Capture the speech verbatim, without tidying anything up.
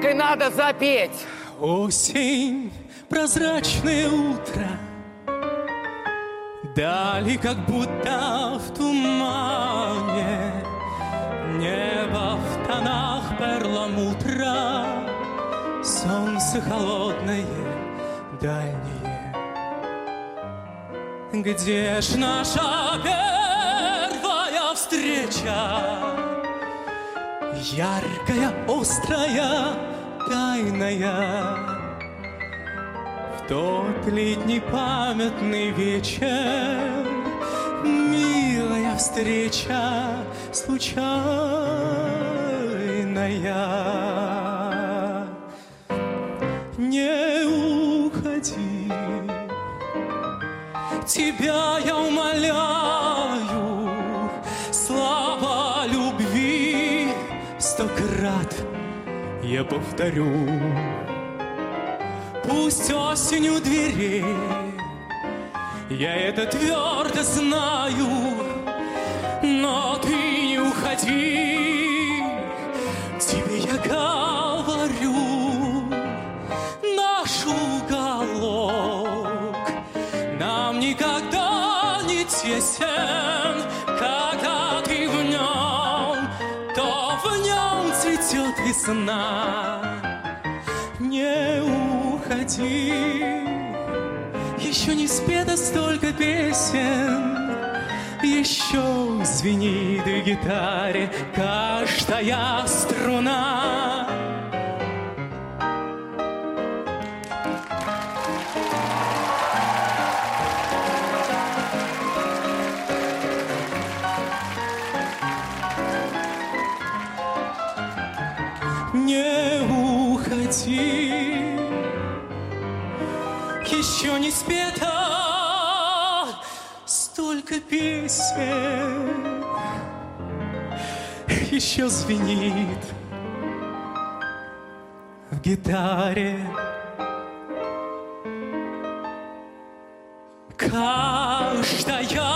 Так и надо запеть. Осень, прозрачное утро, дали как будто в тумане, небо в тонах перламутра, солнце холодное, дальнее. Где ж наша первая встреча? Яркая, острая, тайная. В тот летний памятный вечер милая встреча случайная. Не уходи, тебя я умоляю, слова любви сто крат я повторю. Пусть осень у дверей, я это твердо знаю, но ты не уходи, тебе я говорю, наш уголок нам никогда не тесен, когда ты в нем, то в нем цветет весна. Не уходи, еще не спето столько песен, еще звенит в гитаре каждая струна. Не уходи, еще не спето столько песен, еще звенит в гитаре каждая